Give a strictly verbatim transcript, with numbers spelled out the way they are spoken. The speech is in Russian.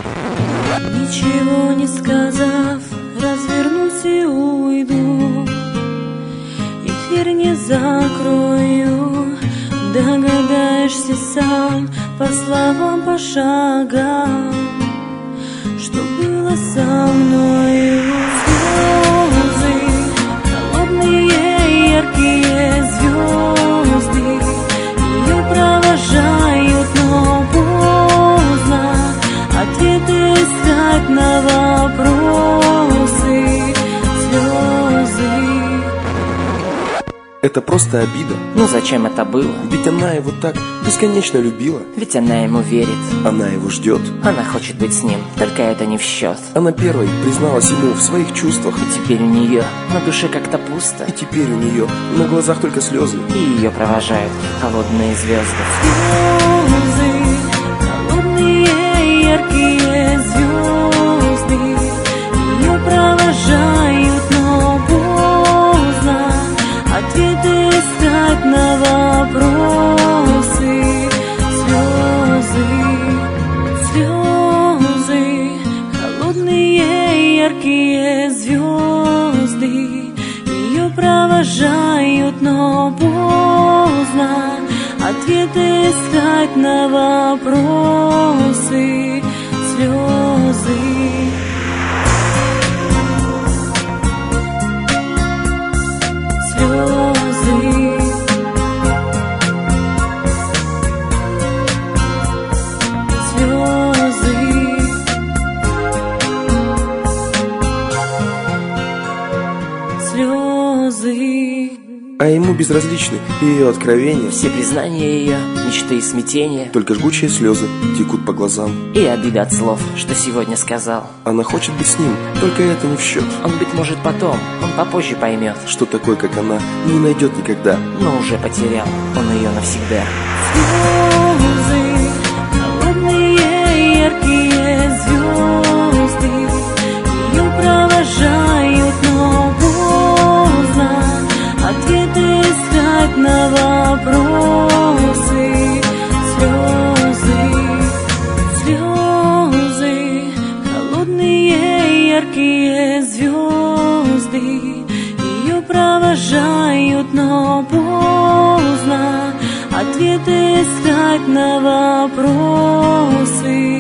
Ничего не сказав, развернусь и уйду, эфир не закрою. Догадаешься сам по словам, по шагам, что было со мною. Слезы, холодные яркие звезды, ее провожают, но поздно ответы искать на вопросы. Слезы. Это просто обида. Ну зачем это было? Ведь она его так бесконечно любила. Ведь она ему верит. Она его ждет. Она хочет быть с ним, только это не в счет. Она первой призналась ему в своих чувствах. И теперь у нее на душе как-то пусто. И теперь у нее на глазах только слезы. И ее провожают холодные звезды. Слезы, холодные яркие звезды, ее провожают, но поздно ответы искать на вопросы. Слезы, слезы, холодные яркие звезды, ее провожают, но поздно ответы искать на вопросы. Слезы. А ему безразличны ее откровения, все признания ее, мечты и смятения. только жгучие слезы текут по глазам. И обида от слов, что сегодня сказал. Она хочет быть с ним, только это не в счет. Он, быть может, потом, он попозже поймет, Что такой, как она, не найдет никогда. но уже потерял он ее навсегда. Слезы, холодные яркие звезды, ее провожают, но поздно ответы искать на вопросы. Слезы, слезы, холодные яркие звезды, ее провожают, но поздно ответы искать на вопросы.